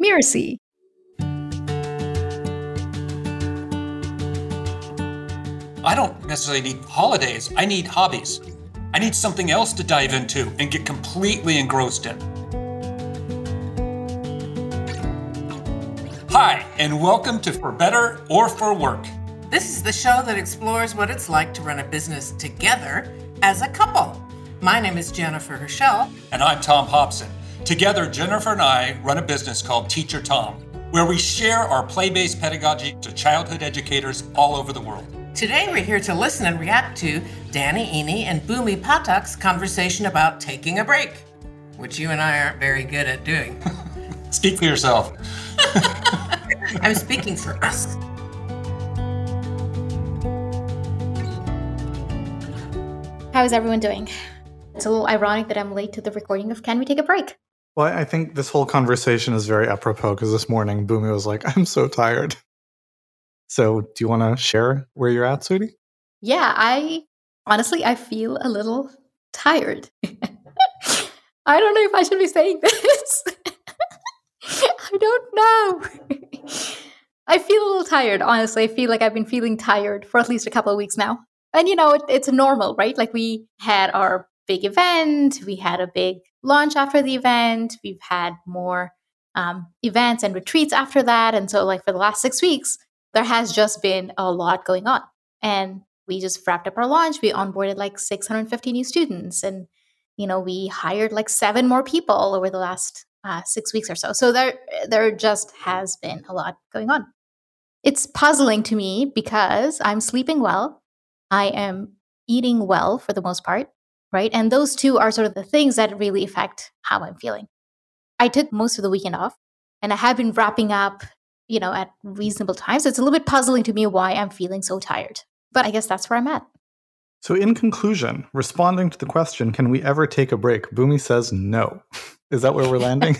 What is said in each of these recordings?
Mirasee. I don't necessarily need holidays. I need hobbies. I need something else to dive into and get completely engrossed in. Hi, and welcome to For Better or For Work. This is the show that explores what it's like to run a business together as a couple. My name is Jennifer Herschel. And I'm Tom Hobson. Together, Jennifer and I run a business called Teacher Tom, where we share our play-based pedagogy to childhood educators all over the world. Today, we're here to listen and react to Danny Iny and Bhumi Pathak's conversation about taking a break, which you and I aren't very good at doing. Speak for yourself. I'm speaking for us. How is everyone doing? It's a little ironic that I'm late to the recording of Can We Take a Break? Well, I think this whole conversation is very apropos because this morning Bhumi was like, I'm so tired. So do you want to share where you're at, sweetie? Yeah, I feel a little tired. I don't know if I should be saying this. I don't know. I feel a little tired, honestly. I feel like I've been feeling tired for at least a couple of weeks now. And, it's normal, right? Like we had our big event. We had a big launch after the event. We've had more events and retreats after that. And so for the last 6 weeks, there has just been a lot going on. And we just wrapped up our launch. We onboarded 650 new students. And, we hired 7 more people over the last 6 weeks or so. So there just has been a lot going on. It's puzzling to me because I'm sleeping well. I am eating well for the most part, right? And those two are sort of the things that really affect how I'm feeling. I took most of the weekend off and I have been wrapping up, at reasonable times. So it's a little bit puzzling to me why I'm feeling so tired. But I guess that's where I'm at. So in conclusion, responding to the question, can we ever take a break? Bhumi says no. Is that where we're landing?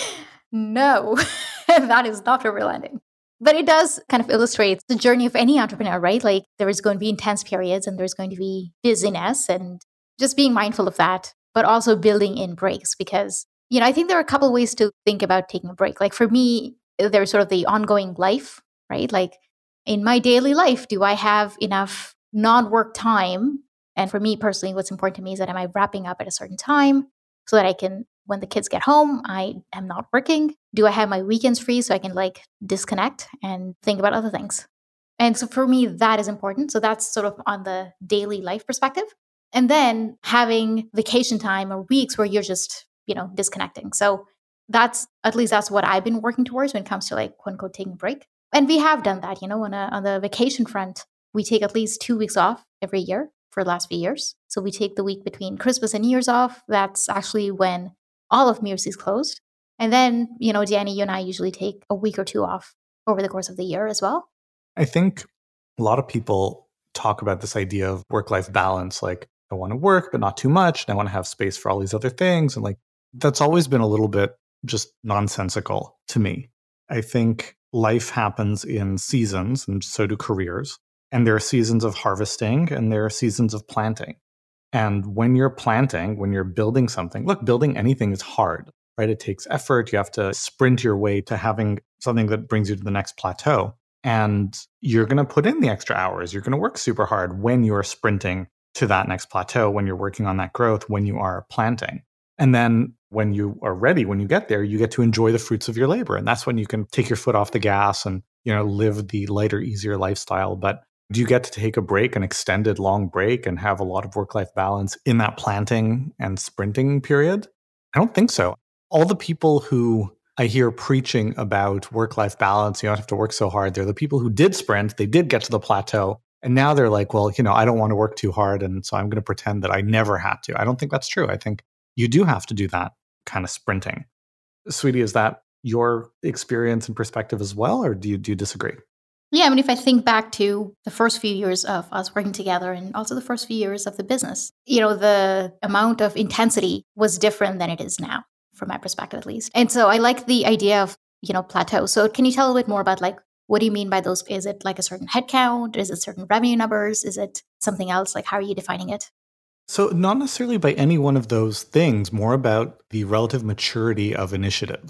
No, that is not where we're landing. But it does kind of illustrate the journey of any entrepreneur, right? There is going to be intense periods and there's going to be busyness and just being mindful of that, but also building in breaks because, I think there are a couple of ways to think about taking a break. For me, there's sort of the ongoing life, right? In my daily life, do I have enough non-work time? And for me personally, what's important to me is that am I wrapping up at a certain time so that I can, when the kids get home, I am not working? Do I have my weekends free so I can disconnect and think about other things? And so for me, that is important. So that's sort of on the daily life perspective. And then having vacation time or weeks where you're just, disconnecting. So that's what I've been working towards when it comes to quote unquote taking a break. And we have done that, on the vacation front, we take at least 2 weeks off every year for the last few years. So we take the week between Christmas and New Year's off. That's actually when all of Mirasee is closed. And then, Danny, you and I usually take a week or 2 off over the course of the year as well. I think a lot of people talk about this idea of work-life balance. I want to work, but not too much. And I want to have space for all these other things. And that's always been a little bit just nonsensical to me. I think life happens in seasons, and so do careers. And there are seasons of harvesting and there are seasons of planting. And when you're planting, when you're building something, building anything is hard, right? It takes effort. You have to sprint your way to having something that brings you to the next plateau. And you're going to put in the extra hours. You're going to work super hard when you're sprinting to that next plateau, when you're working on that growth, when you are planting. And then when you are ready, when you get there, you get to enjoy the fruits of your labor. And that's when you can take your foot off the gas and, live the lighter, easier lifestyle. But do you get to take a break, an extended long break, and have a lot of work-life balance in that planting and sprinting period? I don't think so. All the people who I hear preaching about work-life balance, you don't have to work so hard, they're the people who did sprint, they did get to the plateau, and now they're like, well, I don't want to work too hard, and so I'm going to pretend that I never had to. I don't think that's true. I think you do have to do that kind of sprinting. Sweetie, is that your experience and perspective as well, or do you disagree? Yeah, if I think back to the first few years of us working together and also the first few years of the business, the amount of intensity was different than it is now, from my perspective at least. And so I like the idea of, plateau. So can you tell a little bit more about what do you mean by those? Is it a certain headcount? Is it certain revenue numbers? Is it something else? How are you defining it? So not necessarily by any one of those things, more about the relative maturity of initiatives.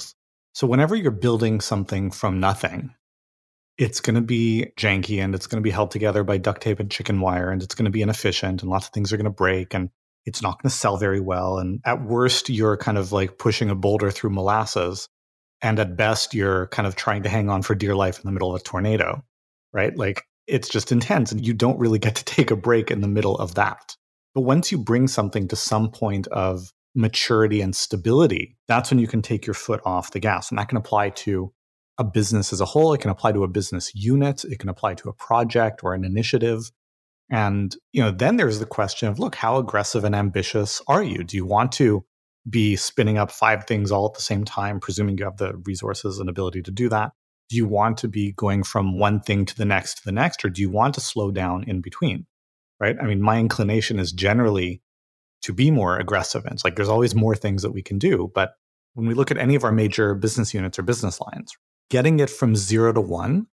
So whenever you're building something from nothing, it's going to be janky and it's going to be held together by duct tape and chicken wire, and it's going to be inefficient and lots of things are going to break and it's not going to sell very well. And at worst, you're kind of like pushing a boulder through molasses. And at best, you're kind of trying to hang on for dear life in the middle of a tornado, right? Like it's just intense and you don't really get to take a break in the middle of that. But once you bring something to some point of maturity and stability, that's when you can take your foot off the gas. And that can apply to a business as a whole. It can apply to a business unit. It can apply to a project or an initiative. And, then there's the question of, look, how aggressive and ambitious are you? Do you want to be spinning up 5 things all at the same time, presuming you have the resources and ability to do that? Do you want to be going from one thing to the next, or do you want to slow down in between, right? I mean, my inclination is generally to be more aggressive. And it's like, there's always more things that we can do. But when we look at any of our major business units or business lines, getting it from 0 to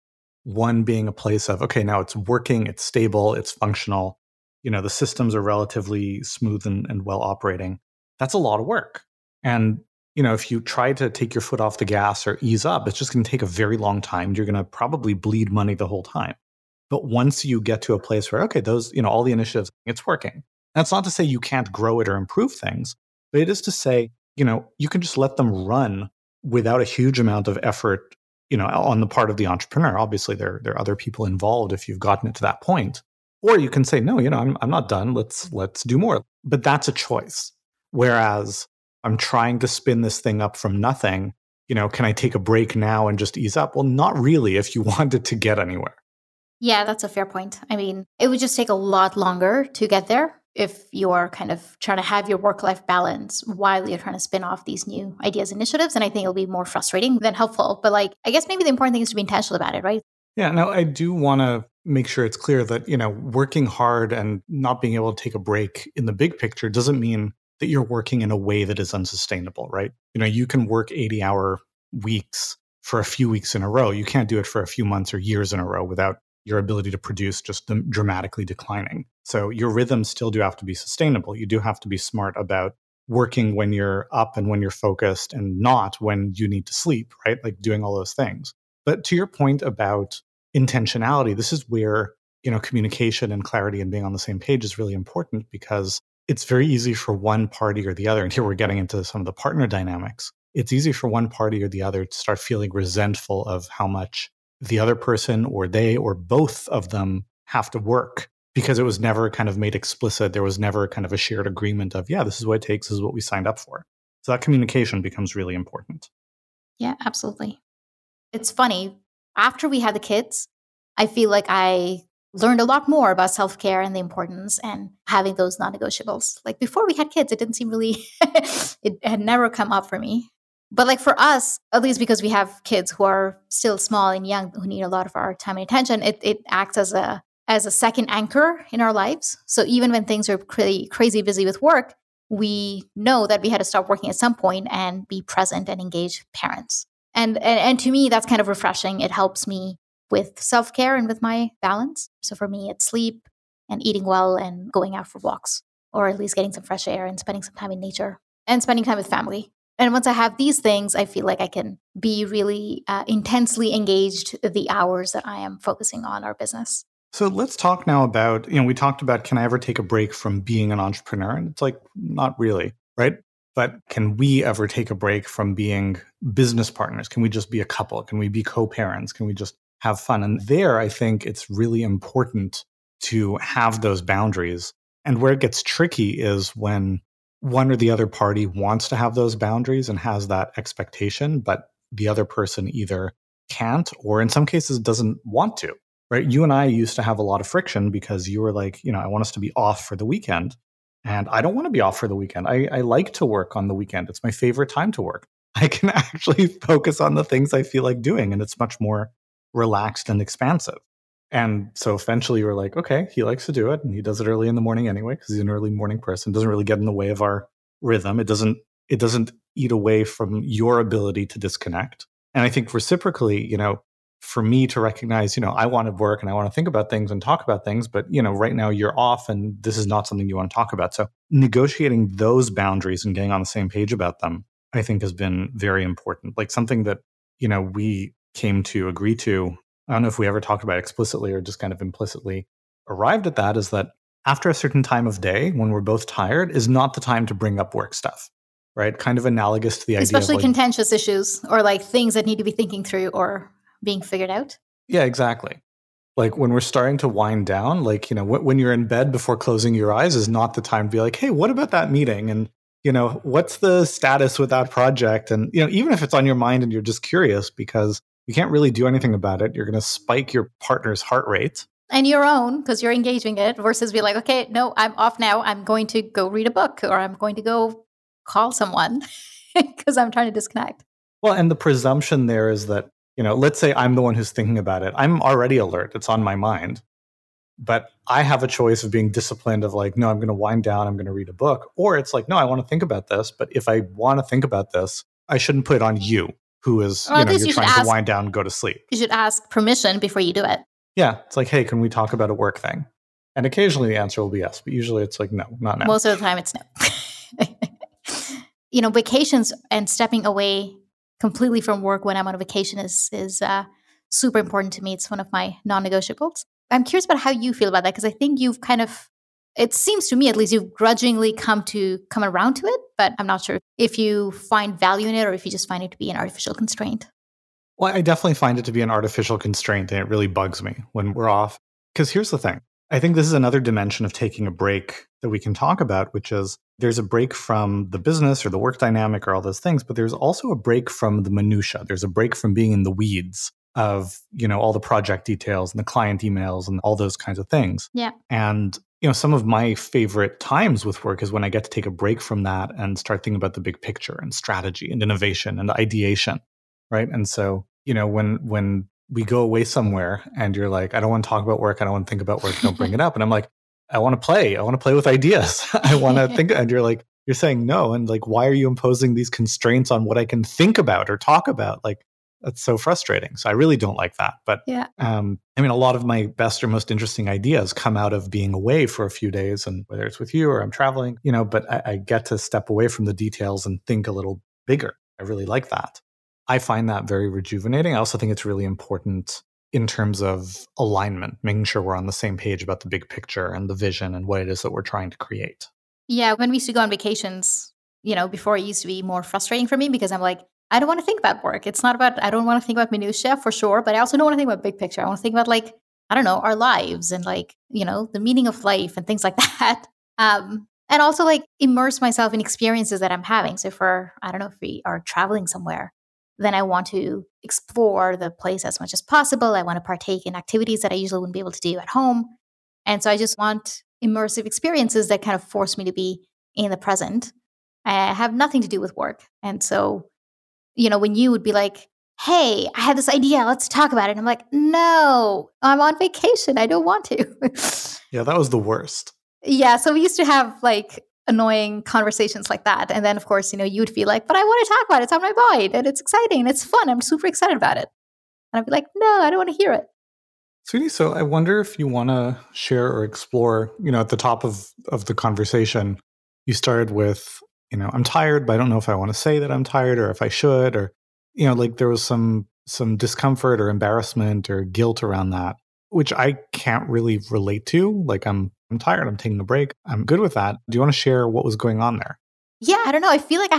1 being a place of, okay, now it's working, it's stable, it's functional, the systems are relatively smooth and well operating. That's a lot of work. And, if you try to take your foot off the gas or ease up, it's just going to take a very long time. You're going to probably bleed money the whole time. But once you get to a place where, okay, those, all the initiatives, it's working. That's not to say you can't grow it or improve things, but it is to say, you can just let them run without a huge amount of effort, on the part of the entrepreneur. Obviously, there are other people involved if you've gotten it to that point. Or you can say, no, I'm not done. Let's do more. But that's a choice. Whereas I'm trying to spin this thing up from nothing. Can I take a break now and just ease up? Well, not really if you wanted to get anywhere. Yeah, that's a fair point. I mean, it would just take a lot longer to get there if you're kind of trying to have your work-life balance while you're trying to spin off these new ideas, initiatives. And I think it'll be more frustrating than helpful. But I guess maybe the important thing is to be intentional about it, right? Yeah, no, I do want to make sure it's clear that, working hard and not being able to take a break in the big picture doesn't mean that you're working in a way that is unsustainable, right? You can work 80-hour weeks for a few weeks in a row. You can't do it for a few months or years in a row without your ability to produce just dramatically declining. So your rhythms still do have to be sustainable. You do have to be smart about working when you're up and when you're focused and not when you need to sleep, right? Like doing all those things. But to your point about intentionality, this is where, communication and clarity and being on the same page is really important, because it's very easy for one party or the other. And here we're getting into some of the partner dynamics. It's easy for one party or the other to start feeling resentful of how much the other person or they or both of them have to work, because it was never kind of made explicit. There was never kind of a shared agreement of, yeah, this is what it takes, this is what we signed up for. So that communication becomes really important. Yeah, absolutely. It's funny. After we had the kids, I feel like I learned a lot more about self-care and the importance and having those non-negotiables. Like before we had kids, it didn't seem really, it had never come up for me. But for us, at least because we have kids who are still small and young, who need a lot of our time and attention, it acts as a second anchor in our lives. So even when things are crazy busy with work, we know that we had to stop working at some point and be present and engage parents. And to me, that's kind of refreshing. It helps me with self-care and with my balance. So for me, it's sleep and eating well and going out for walks, or at least getting some fresh air and spending some time in nature and spending time with family. And once I have these things, I feel like I can be really intensely engaged the hours that I am focusing on our business. So let's talk now about, we talked about, can I ever take a break from being an entrepreneur? And it's like, not really, right? But can we ever take a break from being business partners? Can we just be a couple? Can we be co-parents? Can we just have fun? And there, I think it's really important to have those boundaries. And where it gets tricky is when one or the other party wants to have those boundaries and has that expectation, but the other person either can't or in some cases doesn't want to, right? You and I used to have a lot of friction because you were like, I want us to be off for the weekend. And I don't want to be off for the weekend. I like to work on the weekend. It's my favorite time to work. I can actually focus on the things I feel like doing, and it's much more relaxed and expansive. And so eventually you were like, okay, he likes to do it, and he does it early in the morning anyway, because he's an early morning person. It doesn't really get in the way of our rhythm. It doesn't eat away from your ability to disconnect. And I think reciprocally, for me to recognize, I want to work and I want to think about things and talk about things, but, right now you're off and this is not something you want to talk about. So negotiating those boundaries and getting on the same page about them, I think has been very important. Like something that, we came to agree to. I don't know if we ever talked about it explicitly or just kind of implicitly arrived at that, is that after a certain time of day when we're both tired is not the time to bring up work stuff, right? Kind of analogous to the idea especially of contentious issues or like things that need to be thinking through or being figured out. Yeah, exactly. Like when we're starting to wind down, like, when you're in bed before closing your eyes is not the time to be like, hey, what about that meeting? And, what's the status with that project? And, even if it's on your mind and you're just curious because you can't really do anything about it, you're going to spike your partner's heart rate. And your own, because you're engaging it, versus be like, okay, no, I'm off now. I'm going to go read a book or I'm going to go call someone because I'm trying to disconnect. Well, and the presumption there is that, let's say I'm the one who's thinking about it. I'm already alert. It's on my mind. But I have a choice of being disciplined of like, no, I'm going to wind down. I'm going to read a book. Or it's like, no, I want to think about this. But if I want to think about this, I shouldn't put it on you, who is, Well, you're trying to wind down and go to sleep. You should ask permission before you do it. Yeah. It's like, hey, can we talk about a work thing? And occasionally the answer will be yes. But usually it's like, no, not now. Most of the time it's no. Vacations and stepping away completely from work when I'm on a vacation is super important to me. It's one of my non-negotiables. I'm curious about how you feel about that, because I think you've it seems to me at least, you've grudgingly come around to it, but I'm not sure if you find value in it or if you just find it to be an artificial constraint. Well, I definitely find it to be an artificial constraint, and it really bugs me when we're off. Because here's the thing. I think this is another dimension of taking a break that we can talk about, which is there's a break from the business or the work dynamic or all those things, but there's also a break from the minutia. There's a break from being in the weeds of, all the project details and the client emails and all those kinds of things. Yeah. And, some of my favorite times with work is when I get to take a break from that and start thinking about the big picture and strategy and innovation and ideation, right? And so, when we go away somewhere and you're like, I don't want to talk about work. I don't want to think about work. Don't bring it up. And I'm like, I want to play. I want to play with ideas. I want to think. And you're like, you're saying no. And like, why are you imposing these constraints on what I can think about or talk about? Like, that's so frustrating. So I really don't like that. But yeah. A lot of my best or most interesting ideas come out of being away for a few days, and whether it's with you or I'm traveling, but I get to step away from the details and think a little bigger. I really like that. I find that very rejuvenating. I also think it's really important in terms of alignment, making sure we're on the same page about the big picture and the vision and what it is that we're trying to create. Yeah, when we used to go on vacations, before, it used to be more frustrating for me because I'm like, I don't want to think about work. It's not about, I don't want to think about minutia for sure, but I also don't want to think about big picture. I want to think about like, I don't know, our lives and like, the meaning of life and things like that. And also like immerse myself in experiences that I'm having. So if we are traveling somewhere, then I want to explore the place as much as possible. I want to partake in activities that I usually wouldn't be able to do at home. And so I just want immersive experiences that kind of force me to be in the present. I have nothing to do with work. And so, when you would be like, hey, I have this idea, let's talk about it. And I'm like, no, I'm on vacation. I don't want to. Yeah, that was the worst. Yeah. So we used to have like annoying conversations like that. And then, of course, you'd feel like, but I want to talk about it. It's on my mind and it's exciting and it's fun. I'm super excited about it. And I'd be like, no, I don't want to hear it. Sweetie, so I wonder if you want to share or explore, at the top of the conversation, you started with, I'm tired, but I don't know if I want to say that I'm tired or if I should, or, like there was some discomfort or embarrassment or guilt around that, which I can't really relate to. Like I'm tired, I'm taking a break. I'm good with that. Do you want to share what was going on there? Yeah, I don't know. I feel like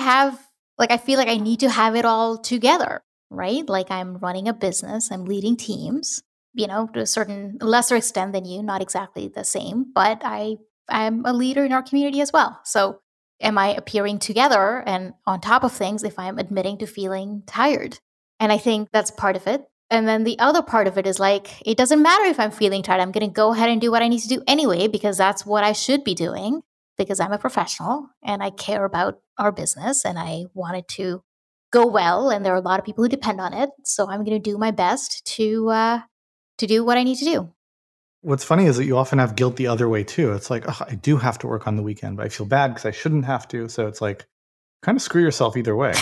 I need to have it all together, right? Like I'm running a business, I'm leading teams, to a certain lesser extent than you, not exactly the same, but I'm a leader in our community as well. So am I appearing together and on top of things if I'm admitting to feeling tired? And I think that's part of it. And then the other part of it is like, it doesn't matter if I'm feeling tired. I'm going to go ahead and do what I need to do anyway, because that's what I should be doing, because I'm a professional and I care about our business and I want it to go well. And there are a lot of people who depend on it. So I'm going to do my best to do what I need to do. What's funny is that you often have guilt the other way too. It's like, oh, I do have to work on the weekend, but I feel bad because I shouldn't have to. So it's like, kind of screw yourself either way.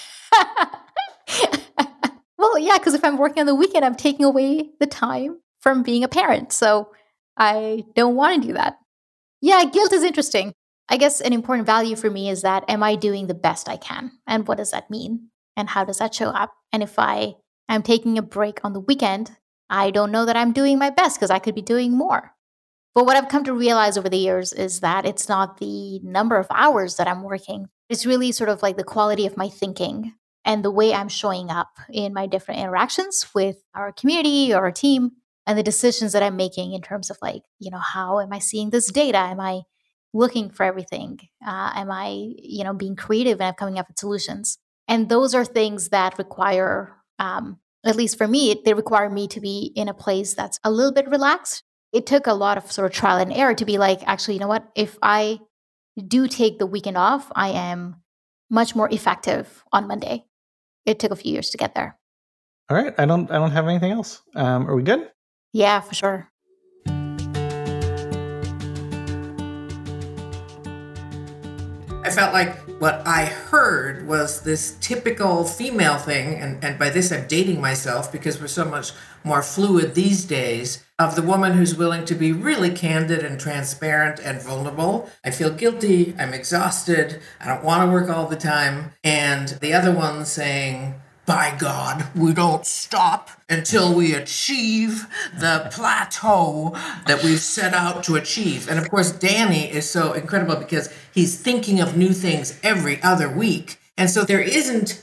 Well, yeah, because if I'm working on the weekend, I'm taking away the time from being a parent. So I don't want to do that. Yeah, guilt is interesting. I guess an important value for me is that, am I doing the best I can? And what does that mean? And how does that show up? And if I am taking a break on the weekend, I don't know that I'm doing my best because I could be doing more. But what I've come to realize over the years is that it's not the number of hours that I'm working. It's really sort of like the quality of my thinking and the way I'm showing up in my different interactions with our community or our team, and the decisions that I'm making in terms of like, how am I seeing this data? Am I looking for everything? Am I, being creative and coming up with solutions? And those are things that require, at least for me, they require me to be in a place that's a little bit relaxed. It took a lot of sort of trial and error to be like, actually, you know what? If I do take the weekend off, I am much more effective on Monday. It took a few years to get there. All right. I don't have anything else. Are we good? Yeah, for sure. I felt like what I heard was this typical female thing, and by this I'm dating myself because we're so much more fluid these days, of the woman who's willing to be really candid and transparent and vulnerable. I feel guilty, I'm exhausted, I don't want to work all the time. And the other one saying, by God, we don't stop until we achieve the plateau that we've set out to achieve. And of course, Danny is so incredible because he's thinking of new things every other week. And so there isn't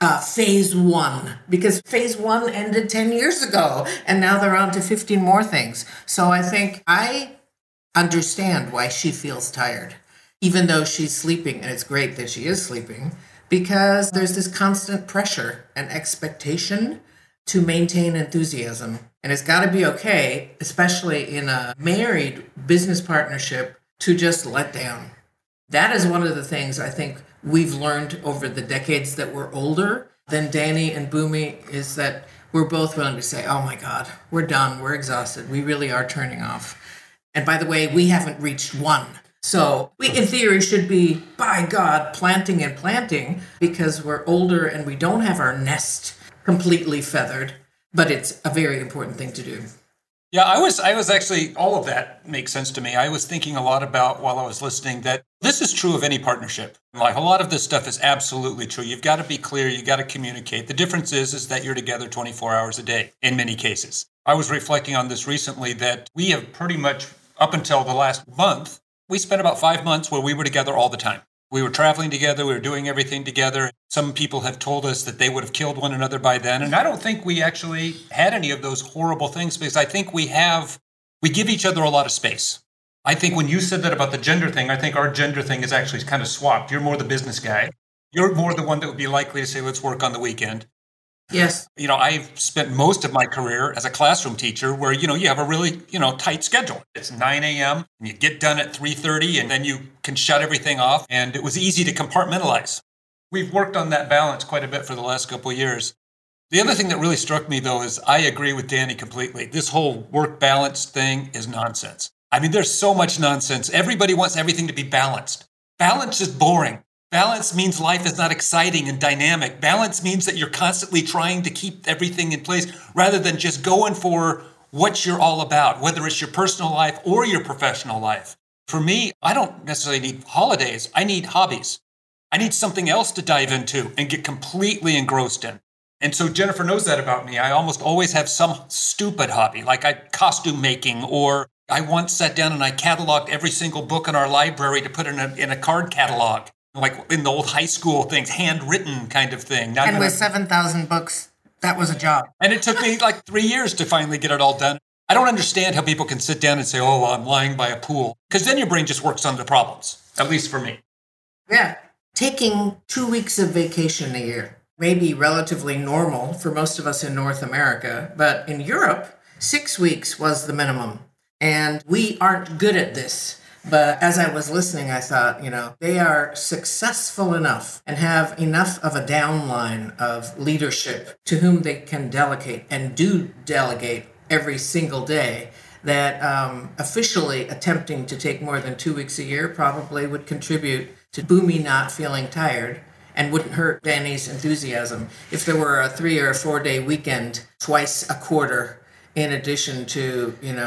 phase one, because phase one ended 10 years ago, and now they're on to 15 more things. So I think I understand why she feels tired, even though she's sleeping, and it's great that she is sleeping, because there's this constant pressure and expectation to maintain enthusiasm. And it's got to be okay, especially in a married business partnership, to just let down. That is one of the things I think we've learned over the decades that we're older than Danny and Boomy, is that we're both willing to say, oh my God, we're done, we're exhausted, we really are turning off. And by the way, we haven't reached one. So we, in theory, should be, by God, planting and planting, because we're older and we don't have our nest completely feathered, but it's a very important thing to do. Yeah, I was actually, all of that makes sense to me. I was thinking a lot about, while I was listening, that this is true of any partnership. Like, a lot of this stuff is absolutely true. You've got to be clear, you got to communicate. The difference is that you're together 24 hours a day in many cases. I was reflecting on this recently, that we have pretty much, up until the last month, we spent about 5 months where we were together all the time. We were traveling together. We were doing everything together. Some people have told us that they would have killed one another by then. And I don't think we actually had any of those horrible things, because I think we give each other a lot of space. I think when you said that about the gender thing, I think our gender thing is actually kind of swapped. You're more the business guy. You're more the one that would be likely to say, let's work on the weekend. Yes. I've spent most of my career as a classroom teacher where, you have a really, tight schedule. It's 9 a.m. and you get done at 3:30 and then you can shut everything off. And it was easy to compartmentalize. We've worked on that balance quite a bit for the last couple of years. The other thing that really struck me, though, is I agree with Danny completely. This whole work balance thing is nonsense. I mean, there's so much nonsense. Everybody wants everything to be balanced. Balance is boring. Balance means life is not exciting and dynamic. Balance means that you're constantly trying to keep everything in place rather than just going for what you're all about, whether it's your personal life or your professional life. For me, I don't necessarily need holidays. I need hobbies. I need something else to dive into and get completely engrossed in. And so Jennifer knows that about me. I almost always have some stupid hobby, like costume making, or I once sat down and I cataloged every single book in our library to put in a card catalog. Like in the old high school things, handwritten kind of thing. And with 7,000 books, that was a job. And it took me like 3 years to finally get it all done. I don't understand how people can sit down and say, oh, well, I'm lying by a pool. Because then your brain just works on the problems, at least for me. Yeah. Taking 2 weeks of vacation a year may be relatively normal for most of us in North America. But in Europe, 6 weeks was the minimum. And we aren't good at this. But as I was listening, I thought, they are successful enough and have enough of a downline of leadership to whom they can delegate and do delegate every single day, that officially attempting to take more than 2 weeks a year probably would contribute to Boomy not feeling tired and wouldn't hurt Danny's enthusiasm if there were a 3 or 4 day weekend twice a quarter in addition to,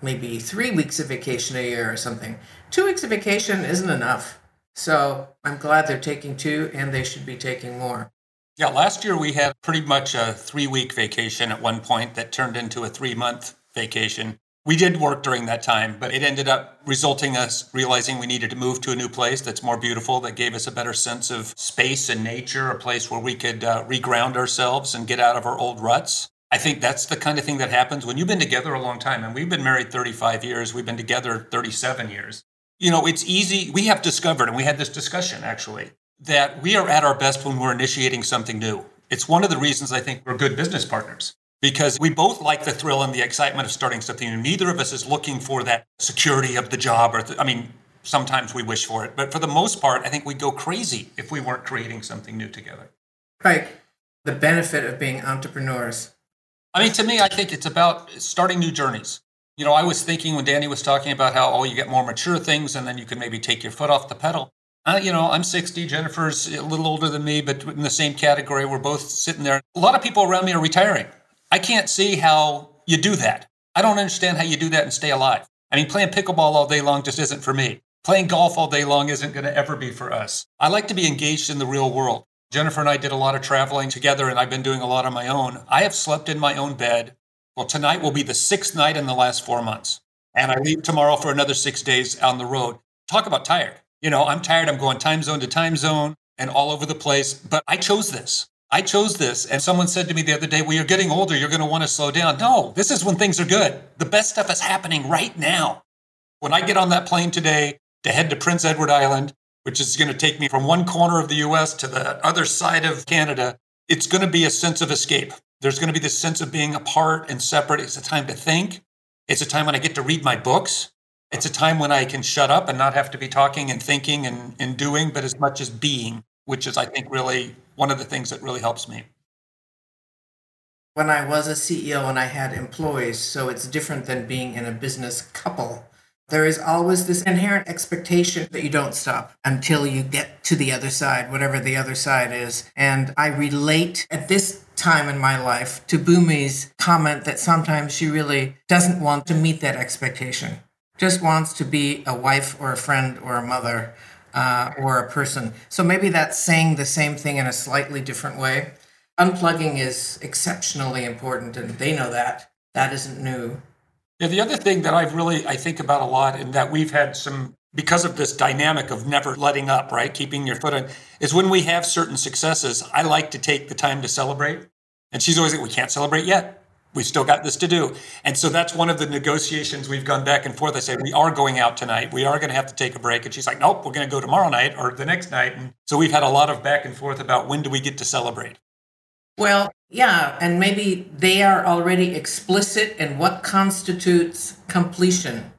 maybe 3 weeks of vacation a year or something. 2 weeks of vacation isn't enough. So I'm glad they're taking 2, and they should be taking more. Yeah, last year we had pretty much a 3-week vacation at one point that turned into a 3-month vacation. We did work during that time, but it ended up resulting us realizing we needed to move to a new place that's more beautiful, that gave us a better sense of space and nature, a place where we could reground ourselves and get out of our old ruts. I think that's the kind of thing that happens when you've been together a long time. And we've been married 35 years. We've been together 37 years. It's easy. We have discovered, and we had this discussion actually, that we are at our best when we're initiating something new. It's one of the reasons I think we're good business partners, because we both like the thrill and the excitement of starting something new. Neither of us is looking for that security of the job. Sometimes we wish for it. But for the most part, I think we'd go crazy if we weren't creating something new together. Right. The benefit of being entrepreneurs. To me, I think it's about starting new journeys. I was thinking when Danny was talking about how, you get more mature things and then you can maybe take your foot off the pedal. I'm 60, Jennifer's a little older than me, but in the same category, we're both sitting there. A lot of people around me are retiring. I can't see how you do that. I don't understand how you do that and stay alive. Playing pickleball all day long just isn't for me. Playing golf all day long isn't going to ever be for us. I like to be engaged in the real world. Jennifer and I did a lot of traveling together, and I've been doing a lot on my own. I have slept in my own bed. Well, tonight will be the 6th night in the last 4 months. And I leave tomorrow for another 6 days on the road. Talk about tired. I'm tired. I'm going time zone to time zone and all over the place. But I chose this. And someone said to me the other day, well, you're getting older. You're going to want to slow down. No, this is when things are good. The best stuff is happening right now. When I get on that plane today to head to Prince Edward Island, which is going to take me from one corner of the U.S. to the other side of Canada, it's going to be a sense of escape. There's going to be this sense of being apart and separate. It's a time to think. It's a time when I get to read my books. It's a time when I can shut up and not have to be talking and thinking and doing, but as much as being, which is, I think, really one of the things that really helps me. When I was a CEO and I had employees, so it's different than being in a business couple, there is always this inherent expectation that you don't stop until you get to the other side, whatever the other side is. And I relate at this time in my life to Bhumi's comment that sometimes she really doesn't want to meet that expectation, just wants to be a wife or a friend or a mother or a person. So maybe that's saying the same thing in a slightly different way. Unplugging is exceptionally important, and they know that. That isn't new. Yeah, the other thing that I think about a lot, and that we've had some, because of this dynamic of never letting up, right? Keeping your foot on, is when we have certain successes, I like to take the time to celebrate. And she's always like, we can't celebrate yet. We've still got this to do. And so that's one of the negotiations we've gone back and forth. I say, we are going out tonight. We are going to have to take a break. And she's like, nope, we're going to go tomorrow night or the next night. And so we've had a lot of back and forth about when do we get to celebrate. Well, yeah, and maybe they are already explicit in what constitutes completion.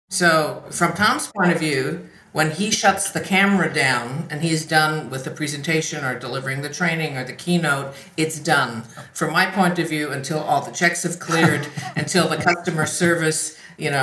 So from Tom's point of view, when he shuts the camera down and he's done with the presentation or delivering the training or the keynote, it's done. From my point of view, until all the checks have cleared, until the customer service,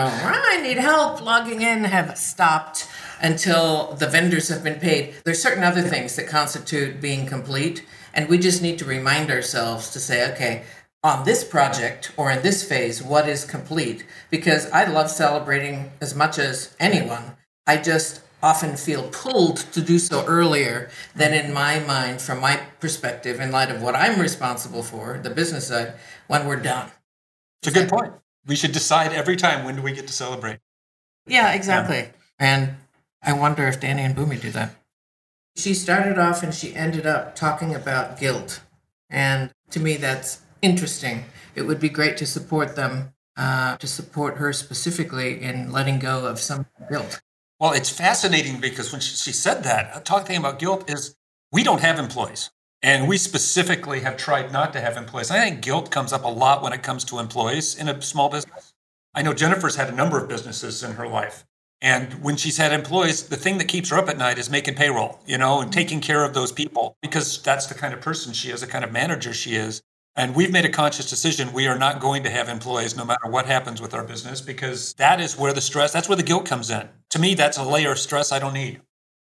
I need help logging in, have stopped, until the vendors have been paid. There's certain other things that constitute being complete. And we just need to remind ourselves to say, okay, on this project or in this phase, what is complete? Because I love celebrating as much as anyone. I just often feel pulled to do so earlier than in my mind, from my perspective, in light of what I'm responsible for, the business side, when we're done. It's a good point. We should decide every time, when do we get to celebrate? Yeah, exactly. Yeah. And I wonder if Danny and Bhumi do that. She started off and she ended up talking about guilt. And to me, that's interesting. It would be great to support them, to support her specifically in letting go of some guilt. Well, it's fascinating because when she said that, talking about guilt is, we don't have employees. And we specifically have tried not to have employees. I think guilt comes up a lot when it comes to employees in a small business. I know Jennifer's had a number of businesses in her life. And when she's had employees, the thing that keeps her up at night is making payroll, and taking care of those people, because that's the kind of person she is, the kind of manager she is. And we've made a conscious decision. We are not going to have employees no matter what happens with our business, because that is where the stress, that's where the guilt comes in. To me, that's a layer of stress I don't need.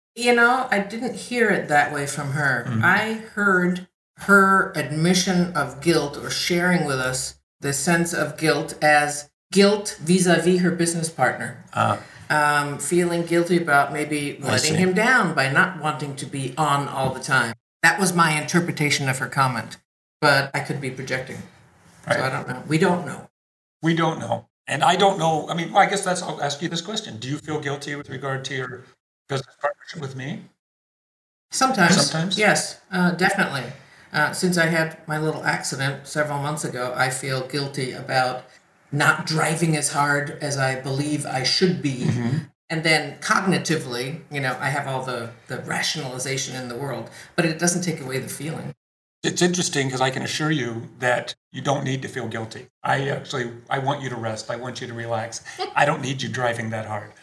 I didn't hear it that way from her. Mm-hmm. I heard her admission of guilt, or sharing with us the sense of guilt, as guilt vis-a-vis her business partner. Feeling guilty about maybe letting him down by not wanting to be on all the time. That was my interpretation of her comment, but I could be projecting. Right. So I don't know. We don't know. We don't know. And I don't know. I mean, well, I guess I'll ask you this question. Do you feel guilty with regard to your business partnership with me? Sometimes. Yes, definitely. Since I had my little accident several months ago, I feel guilty about not driving as hard as I believe I should be. Mm-hmm. And then cognitively, I have all the rationalization in the world, but it doesn't take away the feeling. It's interesting because I can assure you that you don't need to feel guilty. I want you to rest. I want you to relax. I don't need you driving that hard.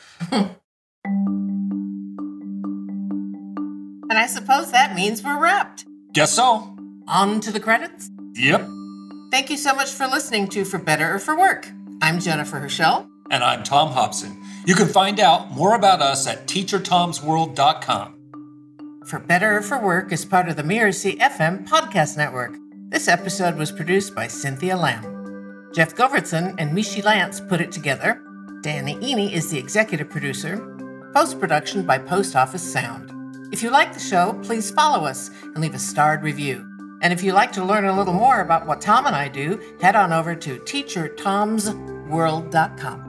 And I suppose that means we're wrapped. Guess so. On to the credits? Yep. Thank you so much for listening to For Better or For Work. I'm Jennifer Herschel. And I'm Tom Hobson. You can find out more about us at teachertomsworld.com. For Better or For Work is part of the Mirasee FM podcast network. This episode was produced by Cynthia Lamb. Jeff Govertson and Mishi Lance put it together. Danny Eny is the executive producer. Post-production by Post Office Sound. If you like the show, please follow us and leave a starred review. And if you'd like to learn a little more about what Tom and I do, head on over to teachertomsworld.com.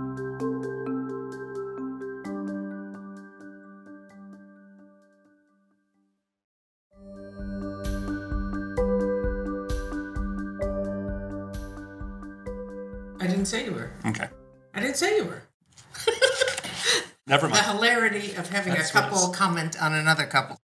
I didn't say you were. Okay. I didn't say you were. Never mind. The hilarity of having a couple comment on another couple.